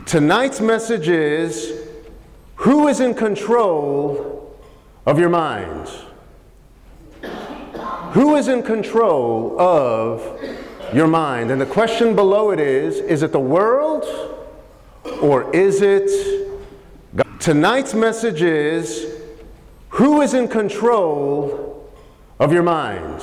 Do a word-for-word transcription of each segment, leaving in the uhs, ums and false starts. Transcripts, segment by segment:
Tonight's message is, who is in control of your mind? Who is in control of your mind? And the question below it is, is it the world or is it God? Tonight's message is, who is in control of your mind?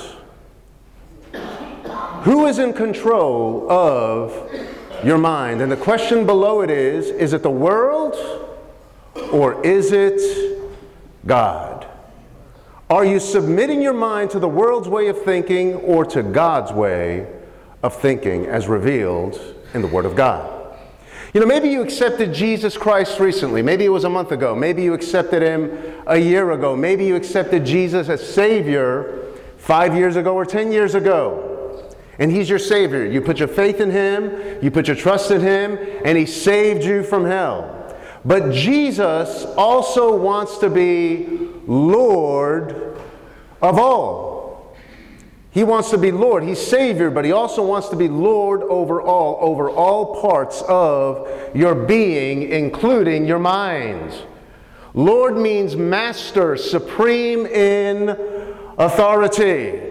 Who is in control of your mind? And the question below it is, is it the world or is it God? Are you submitting your mind to the world's way of thinking or to God's way of thinking as revealed in the Word of God? You know, maybe you accepted Jesus Christ recently. Maybe it was a month ago. Maybe you accepted Him a year ago. Maybe you accepted Jesus as Savior five years ago or ten years ago. And He's your Savior. You put your faith in Him, you put your trust in Him, and He saved you from hell. But Jesus also wants to be Lord of all. He wants to be Lord. He's Savior, but He also wants to be Lord over all, over all parts of your being, including your mind. Lord means master, supreme in authority.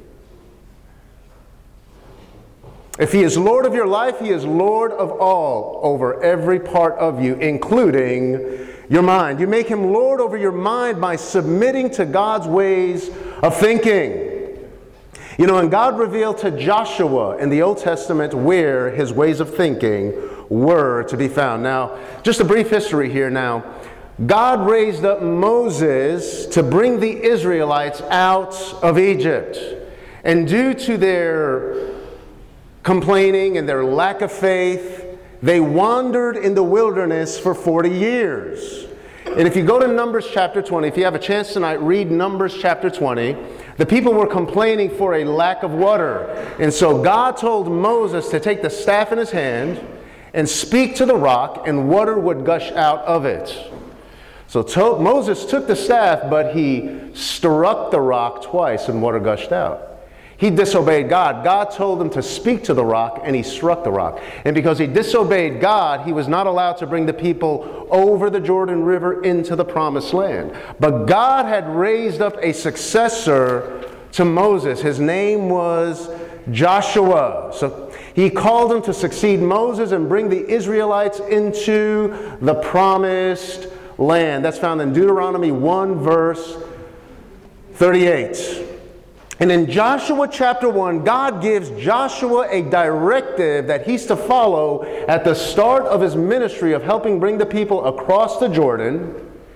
If He is Lord of your life, He is Lord of all, over every part of you, including your mind. You make Him Lord over your mind by submitting to God's ways of thinking. You know, and God revealed to Joshua in the Old Testament where His ways of thinking were to be found. Now, just a brief history here now. God raised up Moses to bring the Israelites out of Egypt. And due to their complaining and their lack of faith, they wandered in the wilderness for forty years. And if you go to Numbers chapter twenty, if you have a chance tonight, read Numbers chapter twenty. The people were complaining for a lack of water. And so God told Moses to take the staff in his hand and speak to the rock, and water would gush out of it. So to- Moses took the staff, but he struck the rock twice and water gushed out. He disobeyed God. God told him to speak to the rock, and he struck the rock. And because he disobeyed God, he was not allowed to bring the people over the Jordan River into the promised land. But God had raised up a successor to Moses. His name was Joshua. So He called him to succeed Moses and bring the Israelites into the promised land. That's found in Deuteronomy one, verse thirty-eight. And in Joshua chapter one, God gives Joshua a directive that he's to follow at the start of his ministry of helping bring the people across the Jordan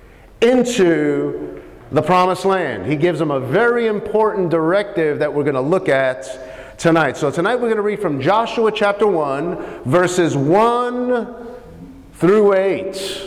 into the promised land. He gives them a very important directive that we're going to look at tonight. So tonight we're going to read from Joshua chapter one, verses one through eight.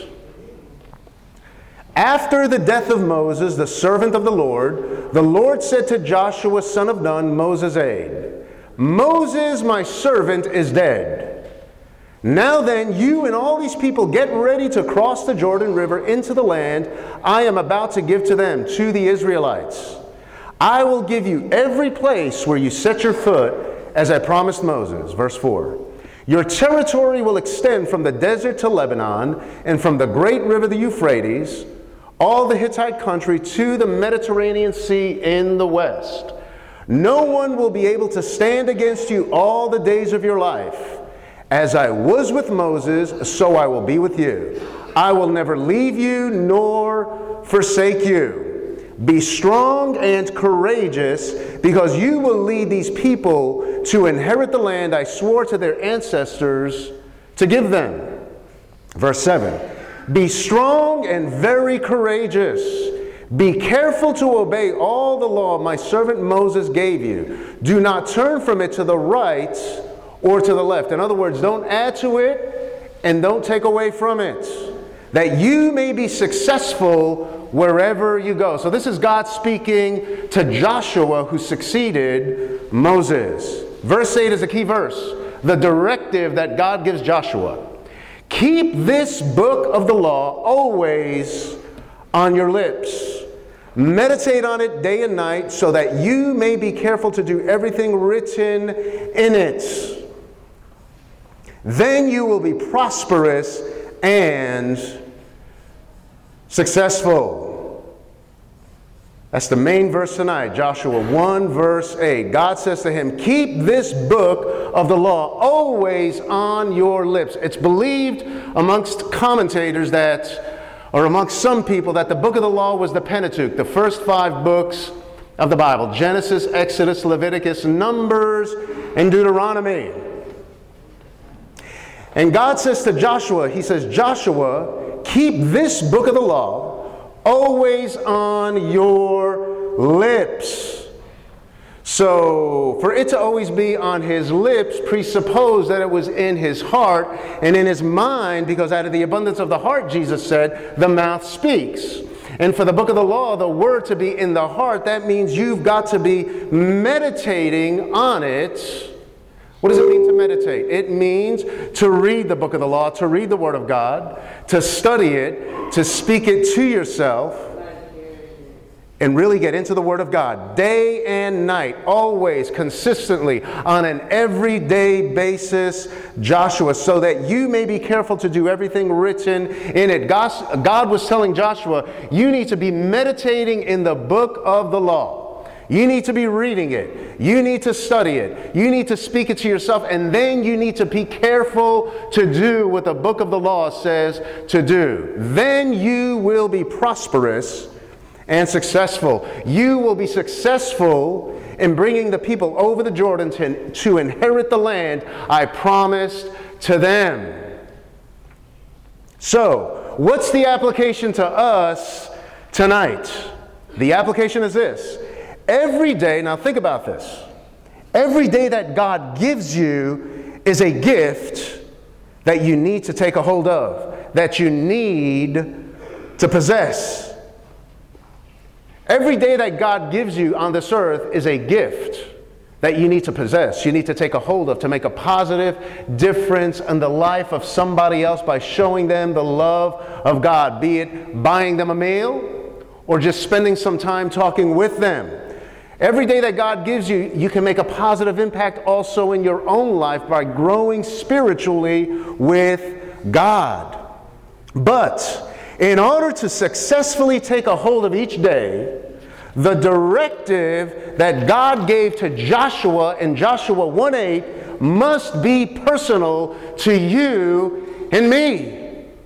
After the death of Moses, the servant of the Lord, the Lord said to Joshua, son of Nun, Moses' aide, Moses, my servant, is dead. Now then, you and all these people get ready to cross the Jordan River into the land I am about to give to them, to the Israelites. I will give you every place where you set your foot, as I promised Moses. Verse four. Your territory will extend from the desert to Lebanon, and from the great river, the Euphrates, all the Hittite country to the Mediterranean Sea in the west. No one will be able to stand against you all the days of your life. As I was with Moses, so I will be with you. I will never leave you nor forsake you. Be strong and courageous, because you will lead these people to inherit the land I swore to their ancestors to give them. Verse seven. Be strong and very courageous. Be careful to obey all the law my servant Moses gave you. Do not turn from it to the right or to the left. In other words, don't add to it and don't take away from it, that you may be successful wherever you go. So this is God speaking to Joshua, who succeeded Moses. Verse eight is a key verse. The directive that God gives Joshua. Keep this book of the law always on your lips. Meditate on it day and night, so that you may be careful to do everything written in it. Then you will be prosperous and successful. That's the main verse tonight, Joshua one, verse eight. God says to him, keep this book of the law always on your lips. It's believed amongst commentators that, or amongst some people, that the book of the law was the Pentateuch, the first five books of the Bible. Genesis, Exodus, Leviticus, Numbers, and Deuteronomy. And God says to Joshua, he says, Joshua, keep this book of the law always on your lips. So, for it to always be on his lips presuppose that it was in his heart and in his mind, because out of the abundance of the heart, Jesus said, the mouth speaks. And for the book of the law, the word to be in the heart, that means you've got to be meditating on it. What does it mean to meditate? It means to read the book of the law, to read the Word of God, to study it, to speak it to yourself, and really get into the Word of God day and night, always, consistently, on an everyday basis, Joshua, so that you may be careful to do everything written in it. God, God was telling Joshua, you need to be meditating in the book of the law. You need to be reading it. You need to study it. You need to speak it to yourself. And then you need to be careful to do what the book of the law says to do. Then you will be prosperous and successful. You will be successful in bringing the people over the Jordan to, to inherit the land I promised to them. So, what's the application to us tonight? The application is this. Every day, now think about this, every day that God gives you is a gift that you need to take a hold of, that you need to possess. Every day that God gives you on this earth is a gift that you need to possess, you need to take a hold of, to make a positive difference in the life of somebody else by showing them the love of God, be it buying them a meal or just spending some time talking with them. Every day that God gives you, you can make a positive impact also in your own life by growing spiritually with God. But in order to successfully take a hold of each day, the directive that God gave to Joshua in Joshua one eight must be personal to you and me.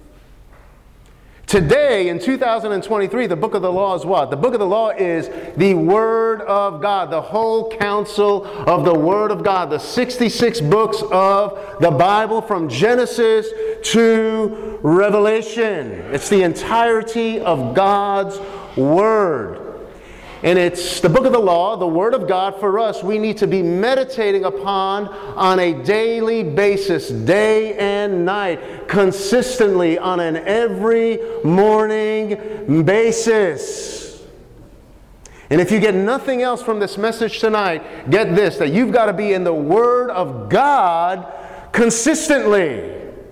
Today, in two thousand twenty-three, the book of the law is what? The book of the law is the Word of God, the whole counsel of the Word of God, the sixty-six books of the Bible from Genesis to Revelation. It's the entirety of God's Word. And it's the book of the law, the Word of God for us, we need to be meditating upon on a daily basis, day and night, consistently on an every morning basis. And if you get nothing else from this message tonight, get this, that you've got to be in the Word of God consistently.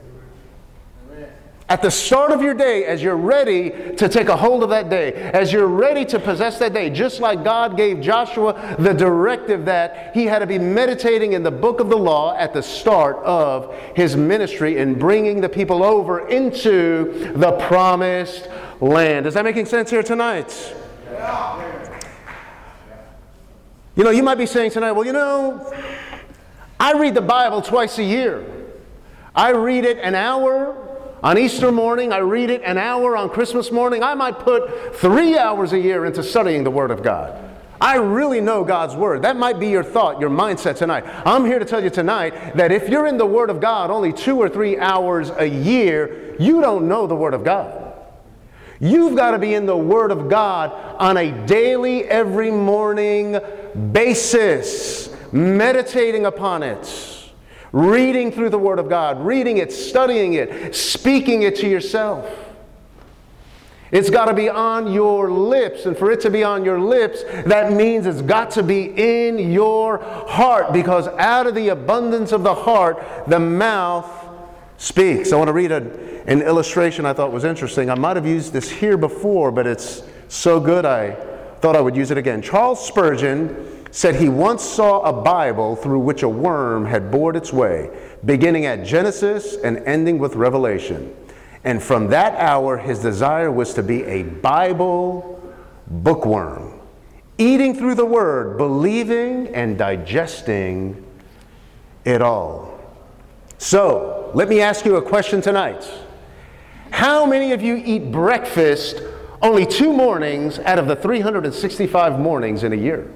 At the start of your day, as you're ready to take a hold of that day, as you're ready to possess that day, just like God gave Joshua the directive that he had to be meditating in the book of the law at the start of his ministry in bringing the people over into the promised land. Is that making sense here tonight? Yeah. You know, you might be saying tonight, well, you know, I read the Bible twice a year. I read it an hour on Easter morning, I read it an hour on Christmas morning. I might put three hours a year into studying the Word of God. I really know God's Word. That might be your thought, your mindset tonight. I'm here to tell you tonight that if you're in the Word of God only two or three hours a year, you don't know the Word of God. You've got to be in the Word of God on a daily, every morning basis, meditating upon it. Reading through the Word of God, reading it, studying it, speaking it to yourself. It's got to be on your lips, and for it to be on your lips, that means it's got to be in your heart, because out of the abundance of the heart, the mouth speaks. I want to read a, an illustration I thought was interesting. I might have used this here before, but it's so good I thought I would use it again. Charles Spurgeon said he once saw a Bible through which a worm had bored its way, beginning at Genesis and ending with Revelation. And from that hour, his desire was to be a Bible bookworm, eating through the Word, believing and digesting it all. So, let me ask you a question tonight. How many of you eat breakfast only two mornings out of the three hundred sixty-five mornings in a year?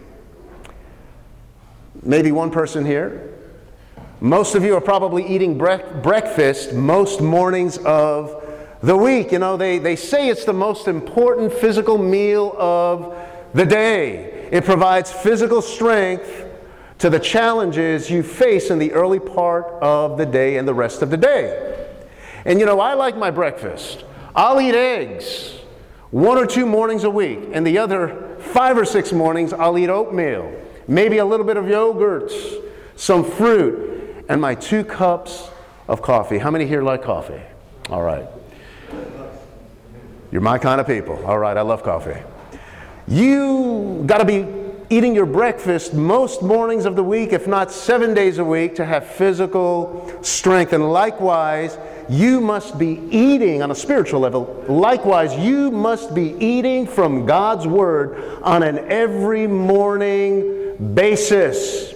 Maybe one person here. Most of you are probably eating bre- breakfast most mornings of the week. You know, they, they say it's the most important physical meal of the day. It provides physical strength to the challenges you face in the early part of the day and the rest of the day. And you know, I like my breakfast. I'll eat eggs one or two mornings a week, and the other five or six mornings I'll eat oatmeal, maybe a little bit of yogurt, some fruit, and my two cups of coffee. How many here like coffee? All right. You're my kind of people. All right, I love coffee. You got to be eating your breakfast most mornings of the week, if not seven days a week, to have physical strength. And likewise, you must be eating on a spiritual level. Likewise, you must be eating from God's Word on an every morning basis.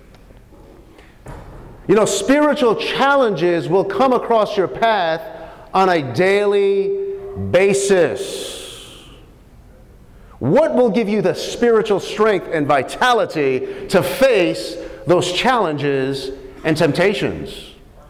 You know, spiritual challenges will come across your path on a daily basis. What will give you the spiritual strength and vitality to face those challenges and temptations?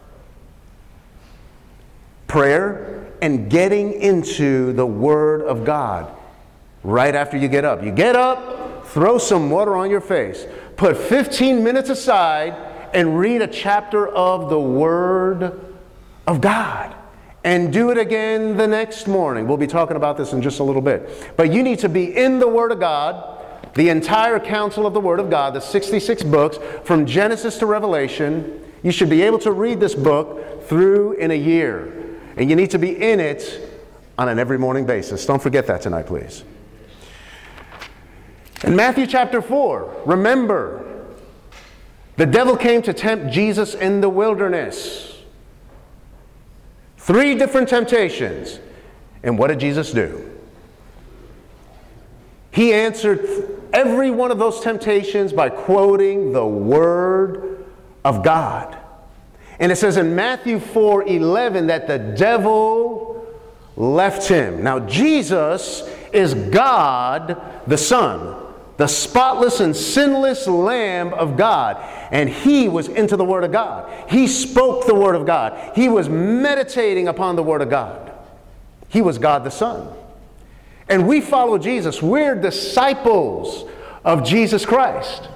Prayer and getting into the Word of God right after you get up. You get up, throw some water on your face, put fifteen minutes aside, and read a chapter of the Word of God. And do it again the next morning. We'll be talking about this in just a little bit. But you need to be in the Word of God, the entire counsel of the Word of God, the sixty-six books, from Genesis to Revelation. You should be able to read this book through in a year. And you need to be in it on an every morning basis. Don't forget that tonight, please. In Matthew chapter four, remember, the devil came to tempt Jesus in the wilderness. Three different temptations. And what did Jesus do? He answered every one of those temptations by quoting the Word of God. And it says in Matthew four eleven that the devil left him. Now Jesus is God the Son, the spotless and sinless Lamb of God. And he was into the Word of God. He spoke the Word of God. He was meditating upon the Word of God. He was God the Son. And we follow Jesus. We're disciples of Jesus Christ.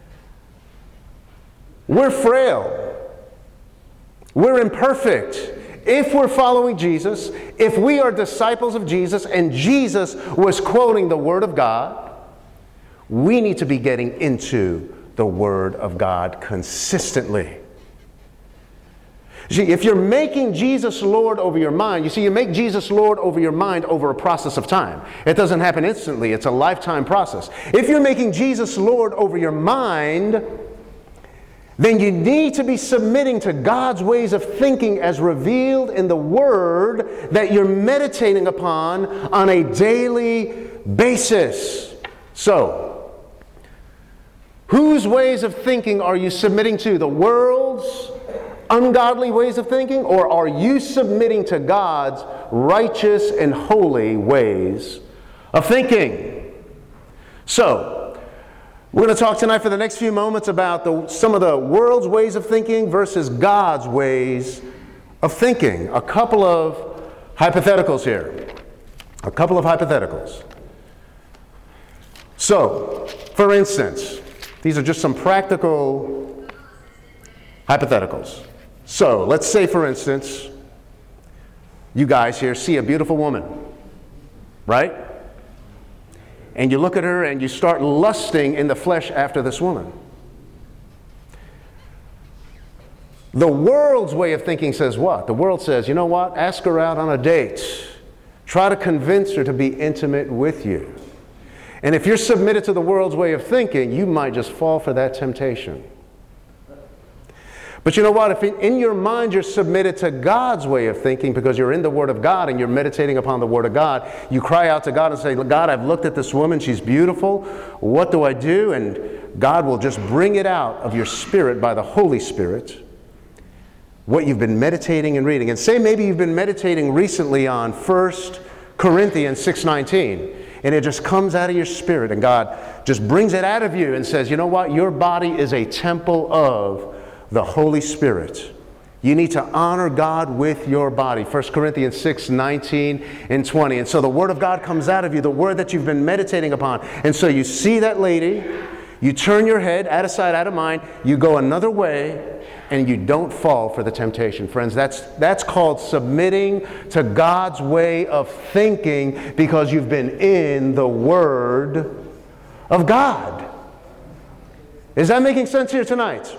We're frail. We're imperfect. If we're following Jesus, if we are disciples of Jesus, and Jesus was quoting the Word of God, we need to be getting into the Word of God consistently. See, if you're making Jesus Lord over your mind, you see, you make Jesus Lord over your mind over a process of time. It doesn't happen instantly. It's a lifetime process. If you're making Jesus Lord over your mind, then you need to be submitting to God's ways of thinking as revealed in the Word that you're meditating upon on a daily basis. So, whose ways of thinking are you submitting to? The world's ungodly ways of thinking? Or are you submitting to God's righteous and holy ways of thinking? So, we're going to talk tonight for the next few moments about the, some of the world's ways of thinking versus God's ways of thinking. A couple of hypotheticals here. A couple of hypotheticals. So, for instance, these are just some practical hypotheticals. So, let's say, for instance, you guys here see a beautiful woman, right? And you look at her and you start lusting in the flesh after this woman. The world's way of thinking says what? The world says, you know what? Ask her out on a date. Try to convince her to be intimate with you. And if you're submitted to the world's way of thinking, you might just fall for that temptation. But you know what? If in your mind you're submitted to God's way of thinking because you're in the Word of God and you're meditating upon the Word of God, you cry out to God and say, God, I've looked at this woman. She's beautiful. What do I do? And God will just bring it out of your spirit by the Holy Spirit, what you've been meditating and reading. And say maybe you've been meditating recently on First Corinthians six nineteen. And it just comes out of your spirit. And God just brings it out of you and says, you know what? Your body is a temple of the Holy Spirit. You need to honor God with your body. First Corinthians six nineteen and twenty. And so the Word of God comes out of you, the Word that you've been meditating upon. And so you see that lady, you turn your head, out of sight, out of mind, you go another way, and you don't fall for the temptation. Friends, that's, that's called submitting to God's way of thinking because you've been in the Word of God. Is that making sense here tonight?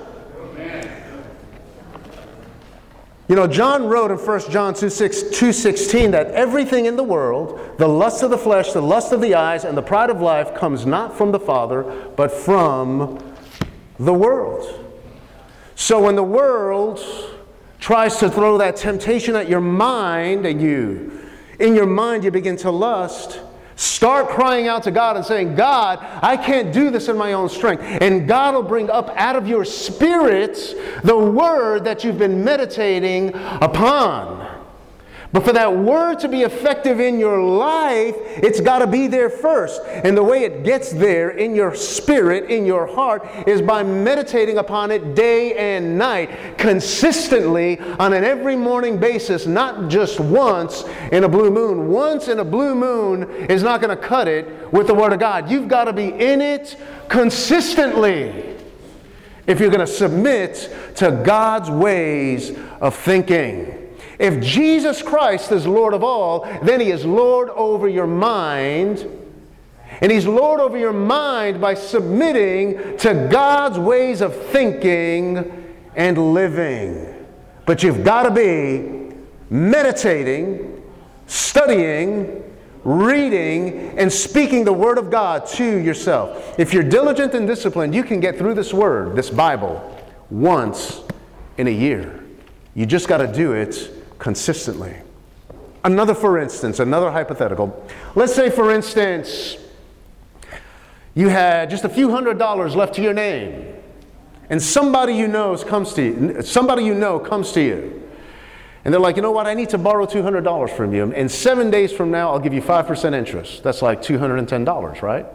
You know, John wrote in First John two sixteen that everything in the world, the lust of the flesh, the lust of the eyes, and the pride of life comes not from the Father, but from the world. So when the world tries to throw that temptation at your mind, and you, in your mind, you begin to lust, start crying out to God and saying, God, I can't do this in my own strength. And God will bring up out of your spirit the Word that you've been meditating upon. But for that Word to be effective in your life, it's got to be there first. And the way it gets there in your spirit, in your heart, is by meditating upon it day and night, consistently on an every morning basis, not just once in a blue moon. Once in a blue moon is not going to cut it with the Word of God. You've got to be in it consistently if you're going to submit to God's ways of thinking. If Jesus Christ is Lord of all, then He is Lord over your mind. And He's Lord over your mind by submitting to God's ways of thinking and living. But you've got to be meditating, studying, reading, and speaking the Word of God to yourself. If you're diligent and disciplined, you can get through this Word, this Bible, once in a year. You just got to do it consistently. Another for instance, another hypothetical. Let's say, for instance, you had just a few hundred dollars left to your name, and somebody you know comes to you, somebody you know comes to you, and they're like, you know what, I need to borrow two hundred dollars from you, and seven days from now I'll give you five percent interest. That's like two hundred ten dollars, right?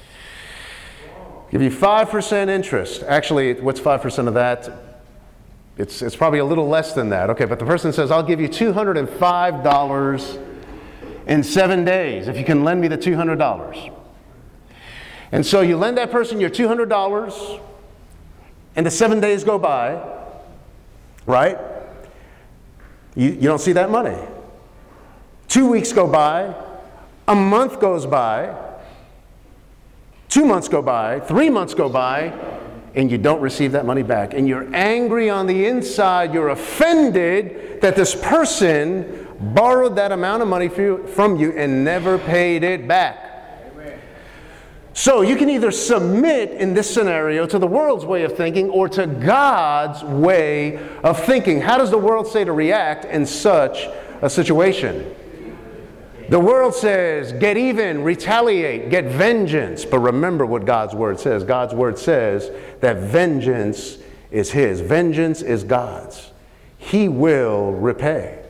Give you five percent interest. Actually, what's five percent of that? It's, it's probably a little less than that. Okay, but the person says, I'll give you two hundred five dollars in seven days if you can lend me the two hundred dollars. And so you lend that person your two hundred dollars, and the seven days go by, right? You, you don't see that money. Two weeks go by, a month goes by, two months go by, three months go by, and you don't receive that money back. And you're angry on the inside. You're offended that this person borrowed that amount of money from you and never paid it back. Amen. So you can either submit in this scenario to the world's way of thinking or to God's way of thinking. How does the world say to react in such a situation? The world says, get even, retaliate, get vengeance. But remember what God's Word says. God's Word says that vengeance is His. Vengeance is God's. He will repay.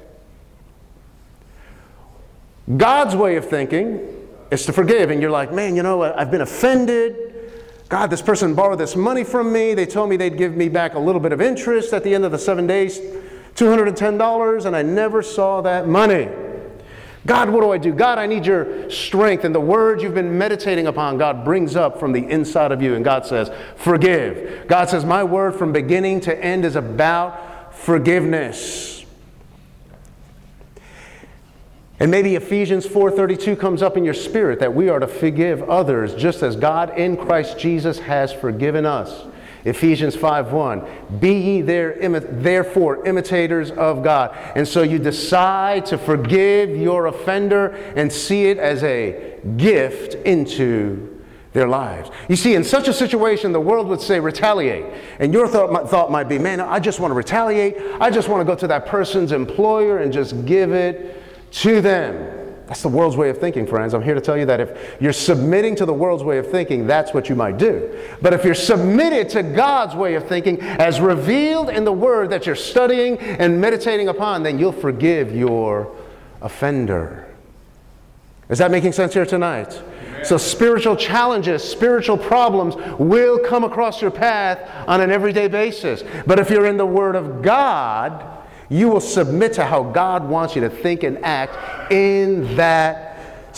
God's way of thinking is to forgive. And you're like, man, you know, I've been offended. God, this person borrowed this money from me. They told me they'd give me back a little bit of interest at the end of the seven days, two hundred ten dollars, and I never saw that money. God, what do I do? God, I need your strength. And the word you've been meditating upon, God brings up from the inside of you. And God says, forgive. God says, my word from beginning to end is about forgiveness. And maybe Ephesians four thirty-two comes up in your spirit that we are to forgive others just as God in Christ Jesus has forgiven us. Ephesians five one, be ye there, imi- therefore imitators of God. And so you decide to forgive your offender and see it as a gift into their lives. You see, in such a situation, the world would say retaliate. And your thought, thought might be, man, I just want to retaliate. I just want to go to that person's employer and just give it to them. That's the world's way of thinking, friends. I'm here to tell you that if you're submitting to the world's way of thinking, that's what you might do. But if you're submitted to God's way of thinking, as revealed in the Word that you're studying and meditating upon, then you'll forgive your offender. Is that making sense here tonight? Amen. So spiritual challenges, spiritual problems will come across your path on an everyday basis. But if you're in the Word of God, you will submit to how God wants you to think and act in that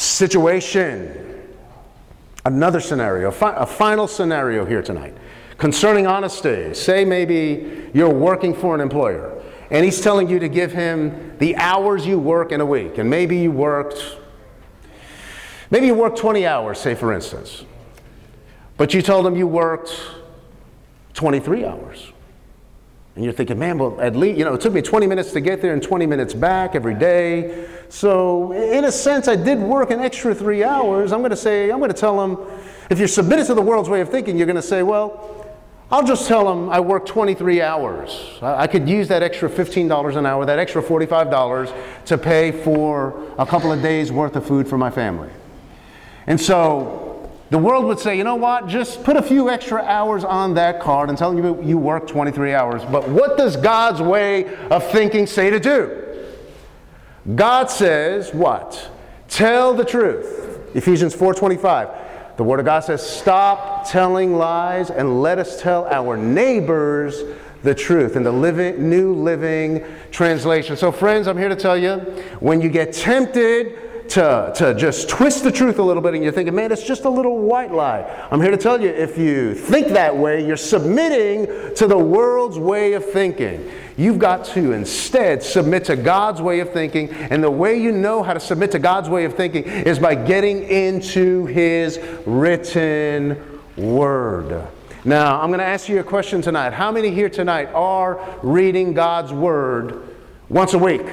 situation. Another scenario, a, fi- a final scenario here tonight concerning honesty. Say maybe you're working for an employer and he's telling you to give him the hours you work in a week. And maybe you worked, maybe you worked twenty hours, say for instance. But you told him you worked twenty-three hours. And you're thinking, man, well, at least, you know, it took me twenty minutes to get there and twenty minutes back every day. So in a sense, I did work an extra three hours. I'm going to say, I'm going to tell them, if you're submitted to the world's way of thinking, you're going to say, well, I'll just tell them I worked twenty-three hours. I could use that extra fifteen dollars an hour, that extra forty-five dollars to pay for a couple of days worth of food for my family. And so the world would say, you know what, just put a few extra hours on that card and tell them you work twenty-three hours. But what does God's way of thinking say to do? God says what? Tell the truth. Ephesians four twenty-five. The Word of God says, stop telling lies and let us tell our neighbors the truth, in the living, New Living Translation. So friends, I'm here to tell you, when you get tempted To, to just twist the truth a little bit and you're thinking, man, it's just a little white lie. I'm here to tell you, if you think that way, you're submitting to the world's way of thinking. You've got to instead submit to God's way of thinking. And the way you know how to submit to God's way of thinking is by getting into His written Word. Now, I'm going to ask you a question tonight. How many here tonight are reading God's Word once a week?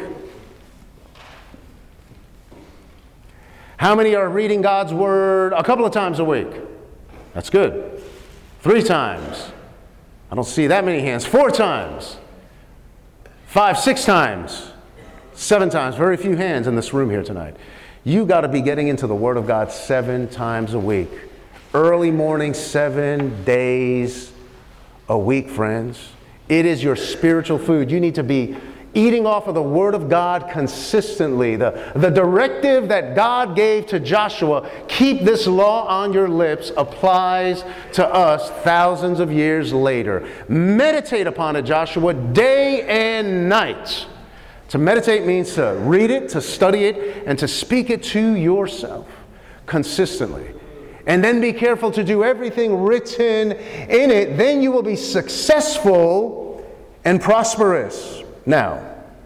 How many are reading God's Word a couple of times a week? That's good. Three times. I don't see that many hands. Four times. Five, six times. Seven times. Very few hands in this room here tonight. You got to be getting into the Word of God seven times a week. Early morning, seven days a week, friends. It is your spiritual food. You need to be eating off of the Word of God consistently. The, the directive that God gave to Joshua, keep this law on your lips, applies to us thousands of years later. Meditate upon it, Joshua, day and night. To meditate means to read it, to study it, and to speak it to yourself consistently. And then be careful to do everything written in it. Then you will be successful and prosperous. Now,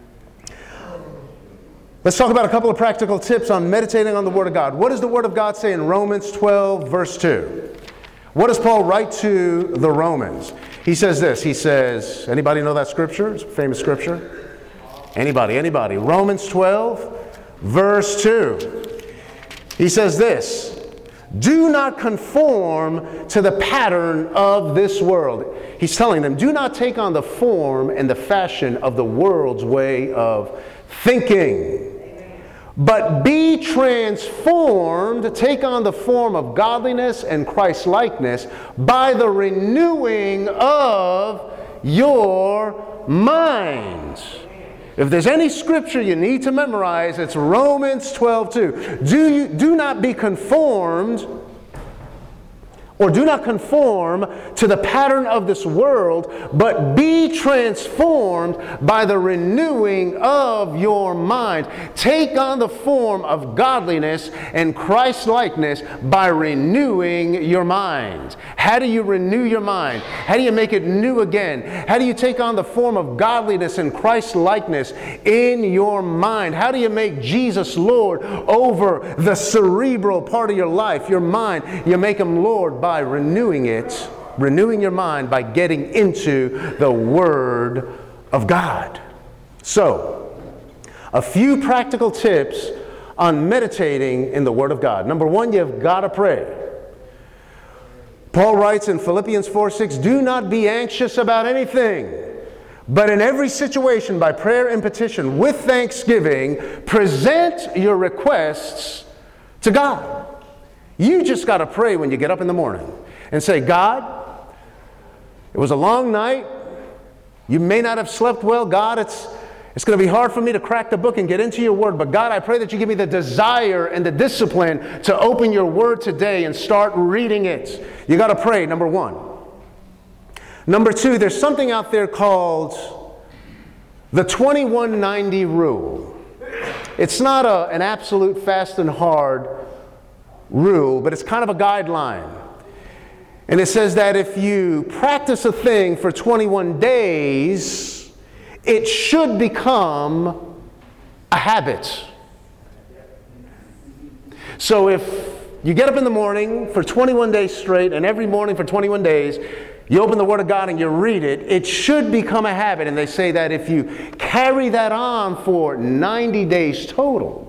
let's talk about a couple of practical tips on meditating on the Word of God. What does the Word of God say in Romans twelve, verse two? What does Paul write to the Romans? He says this. He says, anybody know that scripture? It's a famous scripture. Anybody, anybody. Romans twelve, verse two. He says this. Do not conform to the pattern of this world. He's telling them, do not take on the form and the fashion of the world's way of thinking, but be transformed, take on the form of godliness and Christ-likeness by the renewing of your mind. If there's any scripture you need to memorize, it's Romans twelve two. Do you do not be conformed, or do not conform to the pattern of this world, but be transformed by the renewing of your mind. Take on the form of godliness and Christ-likeness by renewing your mind. How do you renew your mind? How do you make it new again? How do you take on the form of godliness and Christ-likeness in your mind? How do you make Jesus Lord over the cerebral part of your life, your mind? You make Him Lord by renewing it renewing your mind by getting into the Word of God. So, a few practical tips on meditating in the Word of God. Number one, you've got to pray. Paul writes in Philippians four six, do not be anxious about anything, but in every situation by prayer and petition with thanksgiving, present your requests to God. You just got to pray when you get up in the morning and say, God, it was a long night. You may not have slept well. God, it's It's going to be hard for me to crack the book and get into your Word, but God, I pray that you give me the desire and the discipline to open your Word today and start reading it. You got to pray, number one. Number two, there's something out there called the twenty-one ninety rule. It's not a, an absolute fast and hard rule, but it's kind of a guideline. And it says that if you practice a thing for twenty-one days, it should become a habit. So if you get up in the morning for twenty-one days straight, and every morning for twenty-one days, you open the Word of God and you read it, it should become a habit. And they say that if you carry that on for ninety days total,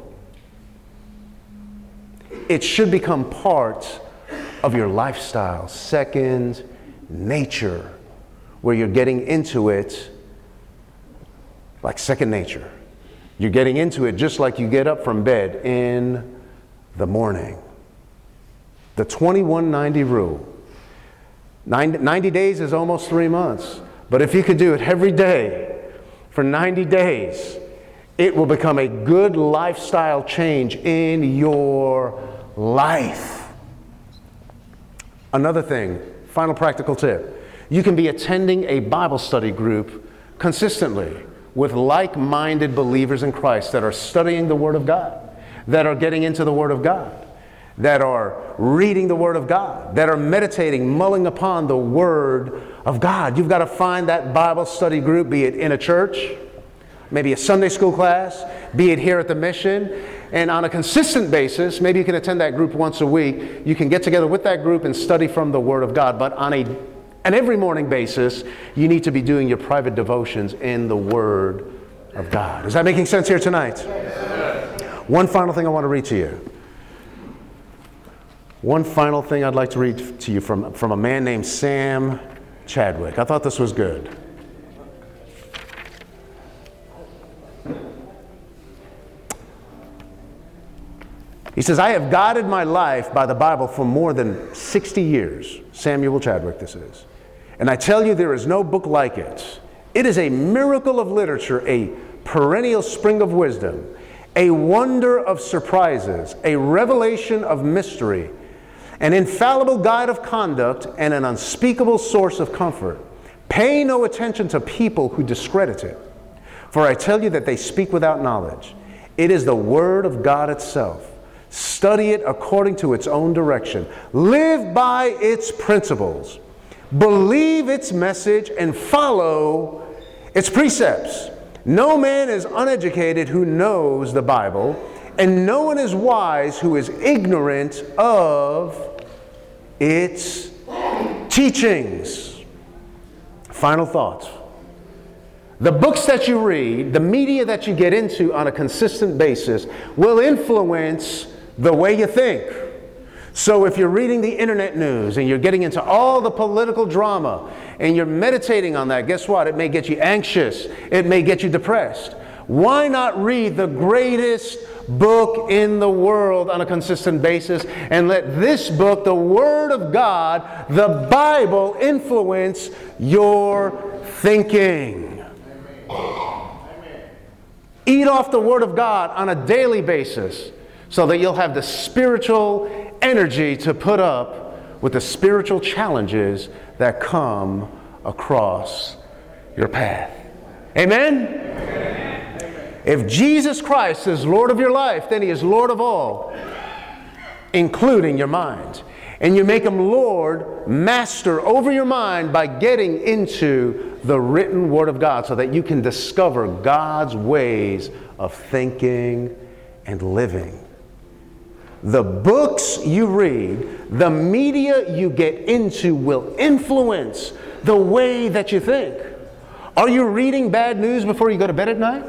it should become part of your lifestyle, second nature, where you're getting into it like second nature. You're getting into it just like you get up from bed in the morning. The twenty-one ninety rule. ninety days is almost three months. But if you could do it every day for ninety days, it will become a good lifestyle change in your life. Another thing, final practical tip. You can be attending a Bible study group consistently with like-minded believers in Christ that are studying the Word of God, that are getting into the Word of God, that are reading the Word of God, that are meditating, mulling upon the Word of God. You've got to find that Bible study group, be it in a church, maybe a Sunday school class, be it here at the Mission, and on a consistent basis, maybe you can attend that group once a week. You can get together with that group and study from the Word of God, but on a an every morning basis, you need to be doing your private devotions in the Word of God. Is that making sense here tonight? Yes. One final thing I want to read to you. One final thing I'd like to read to you from, from a man named Sam Chadwick. I thought this was good. He says, I have guided my life by the Bible for more than sixty years. Samuel Chadwick, this is. And I tell you, there is no book like it. It is a miracle of literature, a perennial spring of wisdom, a wonder of surprises, a revelation of mystery, an infallible guide of conduct, and an unspeakable source of comfort. Pay no attention to people who discredit it, for I tell you that they speak without knowledge. It is the Word of God itself. Study it according to its own direction. Live by its principles. Believe its message and follow its precepts. No man is uneducated who knows the Bible, and no one is wise who is ignorant of its teachings. Final thoughts. The books that you read, the media that you get into on a consistent basis will influence the way you think. So if you're reading the internet news and you're getting into all the political drama and you're meditating on that, guess what? It may get you anxious. It may get you depressed. Why not read the greatest book in the world on a consistent basis and let this book, the Word of God, the Bible, influence your thinking? Amen. Eat off the Word of God on a daily basis so that you'll have the spiritual energy to put up with the spiritual challenges that come across your path. Amen? Amen? If Jesus Christ is Lord of your life, then He is Lord of all, including your mind. And you make Him Lord, Master over your mind by getting into the written Word of God so that you can discover God's ways of thinking and living. The books you read, the media you get into will influence the way that you think. Are you reading bad news before you go to bed at night?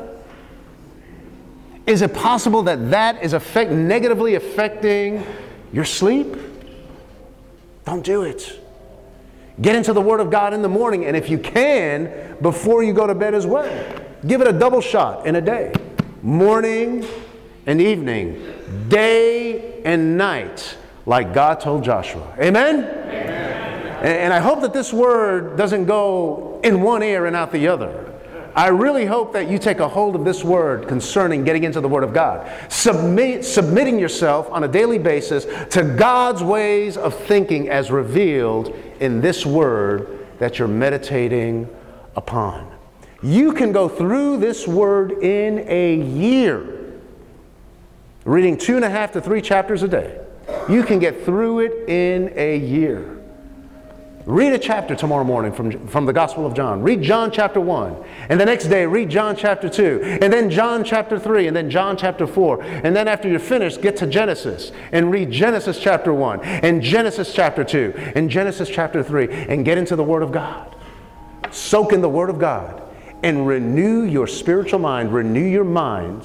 Is it possible that that is affect, negatively affecting your sleep? Don't do it. Get into the Word of God in the morning, and if you can, before you go to bed as well. Give it a double shot in a day. Morning and evening. Day and night, like God told Joshua. Amen? Amen. And I hope that this word doesn't go in one ear and out the other. I really hope that you take a hold of this word concerning getting into the Word of God. Submit, submitting yourself on a daily basis to God's ways of thinking as revealed in this word that you're meditating upon. You can go through this word in a year. Reading two and a half to three chapters a day. You can get through it in a year. Read a chapter tomorrow morning from, from the Gospel of John. Read John chapter one. And the next day, read John chapter two. And then John chapter three. And then John chapter four. And then after you're finished, get to Genesis. And read Genesis chapter one. And Genesis chapter two. And Genesis chapter three. And get into the Word of God. Soak in the Word of God. And renew your spiritual mind. Renew your mind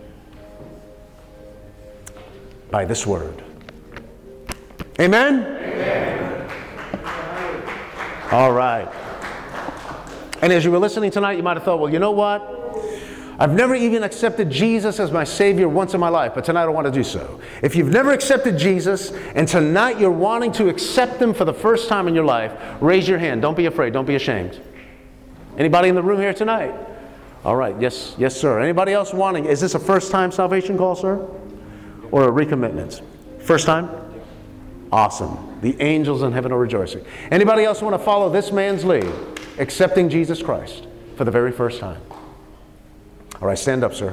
by this word. Amen? Amen. All right. And as you were listening tonight, you might have thought, well, you know what? I've never even accepted Jesus as my Savior once in my life, but tonight I want to do so. If you've never accepted Jesus, and tonight you're wanting to accept Him for the first time in your life, raise your hand. Don't be afraid. Don't be ashamed. Anybody in the room here tonight? All right. Yes, yes, sir. Anybody else wanting? Is this a first-time salvation call, sir? Or a recommitment? First time? Awesome. The angels in heaven are rejoicing. Anybody else want to follow this man's lead? Accepting Jesus Christ for the very first time. All right, stand up, sir.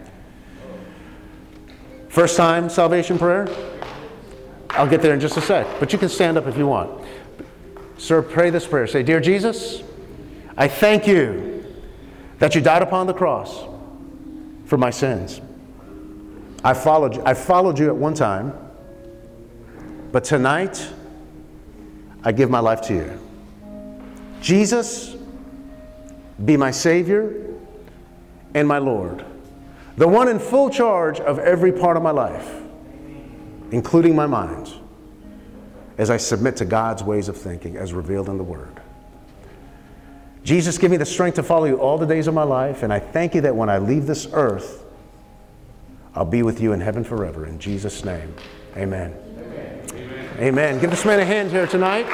First time salvation prayer? I'll get there in just a sec, but you can stand up if you want. Sir, pray this prayer. Say, Dear Jesus, I thank you that you died upon the cross for my sins. I followed you. I followed you at one time, but tonight I give my life to you. Jesus, be my Savior and my Lord, the one in full charge of every part of my life, including my mind, as I submit to God's ways of thinking as revealed in the Word. Jesus, give me the strength to follow you all the days of my life, and I thank you that when I leave this earth, I'll be with you in heaven forever. In Jesus' name, amen. Amen. Amen. Amen. Give this man a hand here tonight.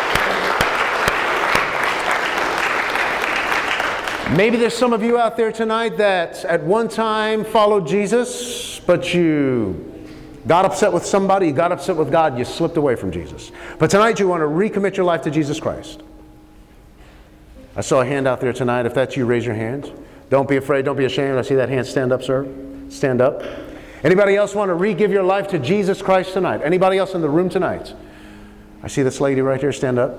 Maybe there's some of you out there tonight that at one time followed Jesus, but you got upset with somebody, you got upset with God, you slipped away from Jesus. But tonight you want to recommit your life to Jesus Christ. I saw a hand out there tonight. If that's you, raise your hand. Don't be afraid. Don't be ashamed. I see that hand. Stand up, sir. Stand up. Anybody else want to re-give your life to Jesus Christ tonight? Anybody else in the room tonight? I see this lady right here. Stand up.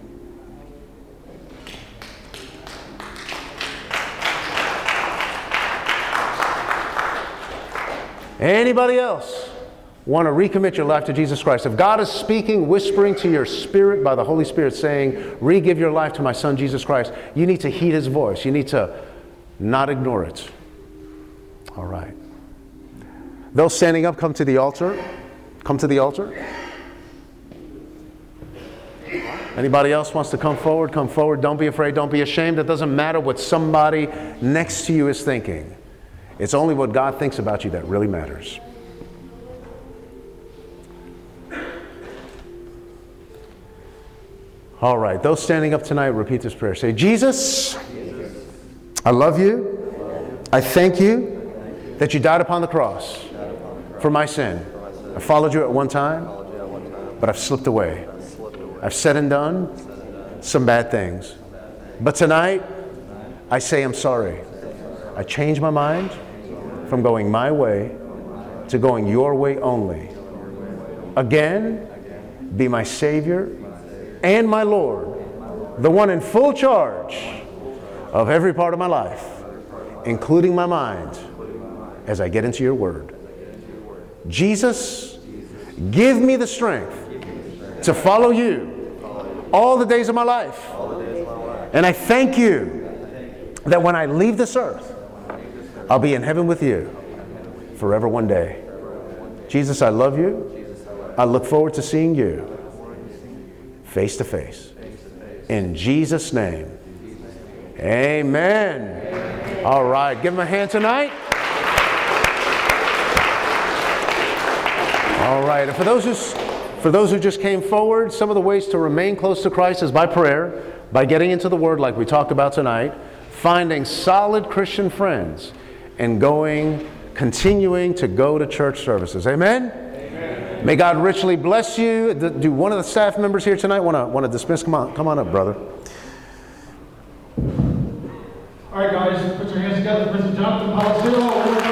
Anybody else want to recommit your life to Jesus Christ? If God is speaking, whispering to your spirit by the Holy Spirit saying, re-give your life to my Son Jesus Christ, you need to heed His voice. You need to not ignore it. All right. Those standing up, come to the altar. Come to the altar. Anybody else wants to come forward? Come forward. Don't be afraid. Don't be ashamed. It doesn't matter what somebody next to you is thinking. It's only what God thinks about you that really matters. All right. Those standing up tonight, repeat this prayer. Say, Jesus, I love you. I thank you that you died upon the cross for my sin. I followed you at one time, but I've slipped away. I've said and done some bad things. But tonight, I say I'm sorry. I changed my mind from going my way to going your way only. Again, be my Savior and my Lord, the one in full charge of every part of my life, including my mind, as I get into your Word. Jesus, Give me the strength to follow you all the days of my life. And I thank you that when I leave this earth, I'll be in heaven with you forever one day. Jesus, I love you. I look forward to seeing you face to face. In Jesus' name, amen. All right, give him a hand tonight. All right, and for those who, for those who just came forward, some of the ways to remain close to Christ is by prayer, by getting into the Word like we talked about tonight, finding solid Christian friends, and going, continuing to go to church services. Amen? Amen. May God richly bless you. Do one of the staff members here tonight want to want to dismiss? Come on, come on up, brother. All right, guys, put your hands together for Mister Jonathan Palazzillo.